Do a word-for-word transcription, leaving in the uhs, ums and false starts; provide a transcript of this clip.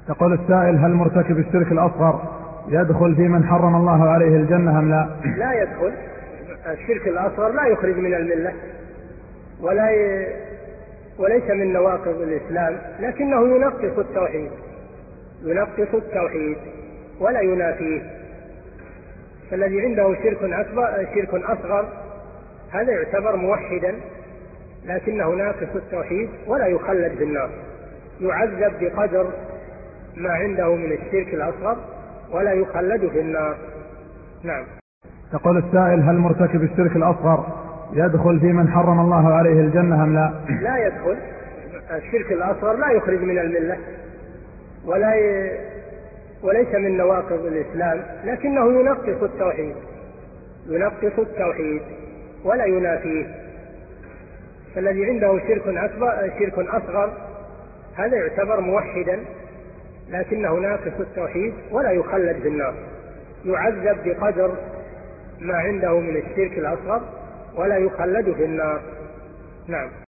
يقول السائل: هل مرتكب الشرك الأصغر يدخل في من حرم الله عليه الجنة أم لا؟ لا يدخل. الشرك الأصغر لا يخرج من الملة ولا ي... وليس من نواقض الإسلام، لكنه ينقص التوحيد ينقص التوحيد ولا ينافيه. فالذي عنده شرك أكبر شرك أصغر هذا يعتبر موحدا، لكنه ناقص التوحيد ولا يخلد في النار، يعذب بقدر ما عنده من الشرك الأصغر ولا يخلد في النار. نعم. يقول السائل: هل مرتكب الشرك الأصغر يدخل في من حرم الله عليه الجنة أم لا؟ لا يدخل. الشرك الأصغر لا يخرج من الملة ولا ي... وليس من نواقض الإسلام، لكنه ينقص التوحيد ينقص التوحيد ولا ينافيه. فالذي عنده شرك أكبر شرك أصغر هذا يعتبر موحدا، لكنه ناقص التوحيد ولا يخلد في النار، يعذب بقدر ما عنده من الشرك الأصغر ولا يخلد في النار. نعم.